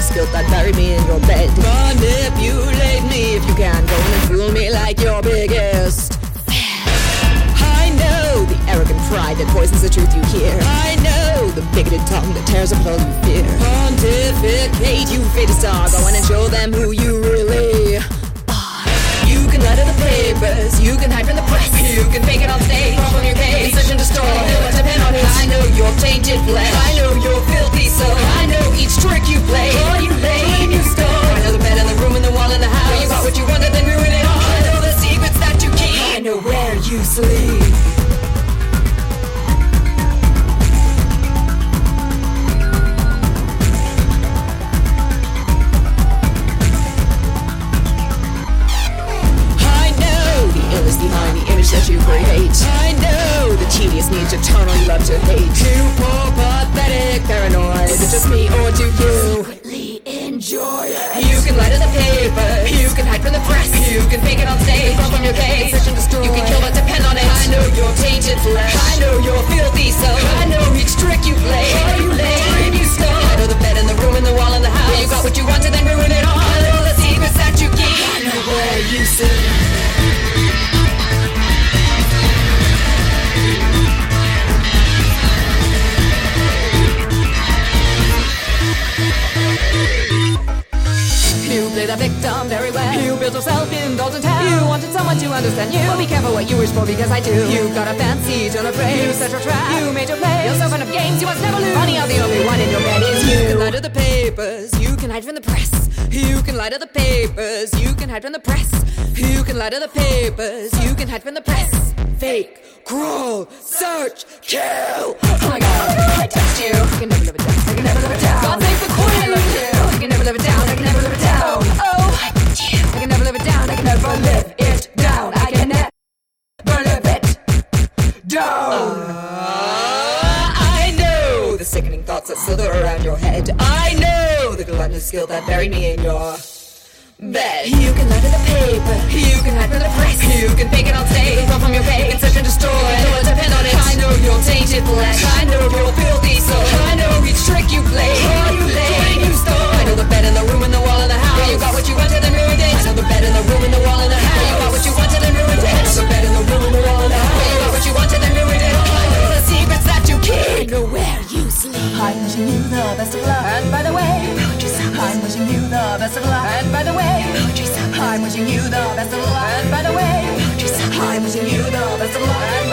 skills that bury me in your bed. Manipulate me if you can, go in and fool me like your biggest. I know the arrogant pride that poisons the truth you hear. I know the bigoted tongue that tears apart all you fear. Pontificate, you fade a star, go in and show them who you really are. You can lie to the papers, you can hide from the press, you can fake it on stage, from your case, search and destroy. Depend on it. I know your tainted flesh, I know your filthy soul, I know each trick you play, all you lay, you stole. I know the bed and the room and the wall and the house, you got what you wanted, then ruin it all. I know the secrets that you keep, I know where you sleep. Behind the image that you create, I know the tedious needs eternal you love to hate. Too poor, pathetic, paranoid. Is it just me or do you secretly enjoy it? You can lie to the paper, you can hide from the press, you can fake it on stage, run from your case, search and destroy. You can kill but depend on it. I know your tainted flesh, I know your filthy soul, I know each trick you play, all you lay, dream you stole. I know the bed and the room and the wall and the house, you got what you wanted then ruin it all. I know the secrets that you keep, I know where you sit. You play the victim very well. You built yourself indulgent hell. You wanted someone to understand you. Well, be careful what you wish for because I do. You got a fancy, don't afraid. You set your trap. You made your play. You're so fun of games you must never lose. Funny how the only one in your bed is you. You can lie to the papers. You can hide from the press. You can lie to the papers. You can hide from the press. You can lie to the papers. You can hide from the press. Fake, crawl, search, kill. Oh my God, I touched you. I can never live it down. I can never live it down. God save the queen. I love you. I can never live it down. I can never live it down. Oh, I need you. I can never live it down. I can never live it down. I can never live it down. I know the sickening thoughts that slither around your head. I know the gluttonous skill that bury me in your bed. You can lie to the paper, you can hide from the press, you can fake it on stage, run from your page, and search and destroy. Don't depend on it. I know your tainted flesh, I know your filthy soul, I know each trick you play, all you lay, you stole. I know the bed and the room and the wall and the house. You got what you wanted and ruined it. I know the bed and the room and the wall and the house. You got what you wanted and ruined it. I know the bed and the room and the wall and the house. You got what you wanted and ruined it. I know the secrets that you keep. I know where you sleep. I'm wishing you the best of luck. And by the way, I'm wishing you the best of luck. And by the way, I'm wishing you the best of luck. And by the way, I'm wishing you the best of luck.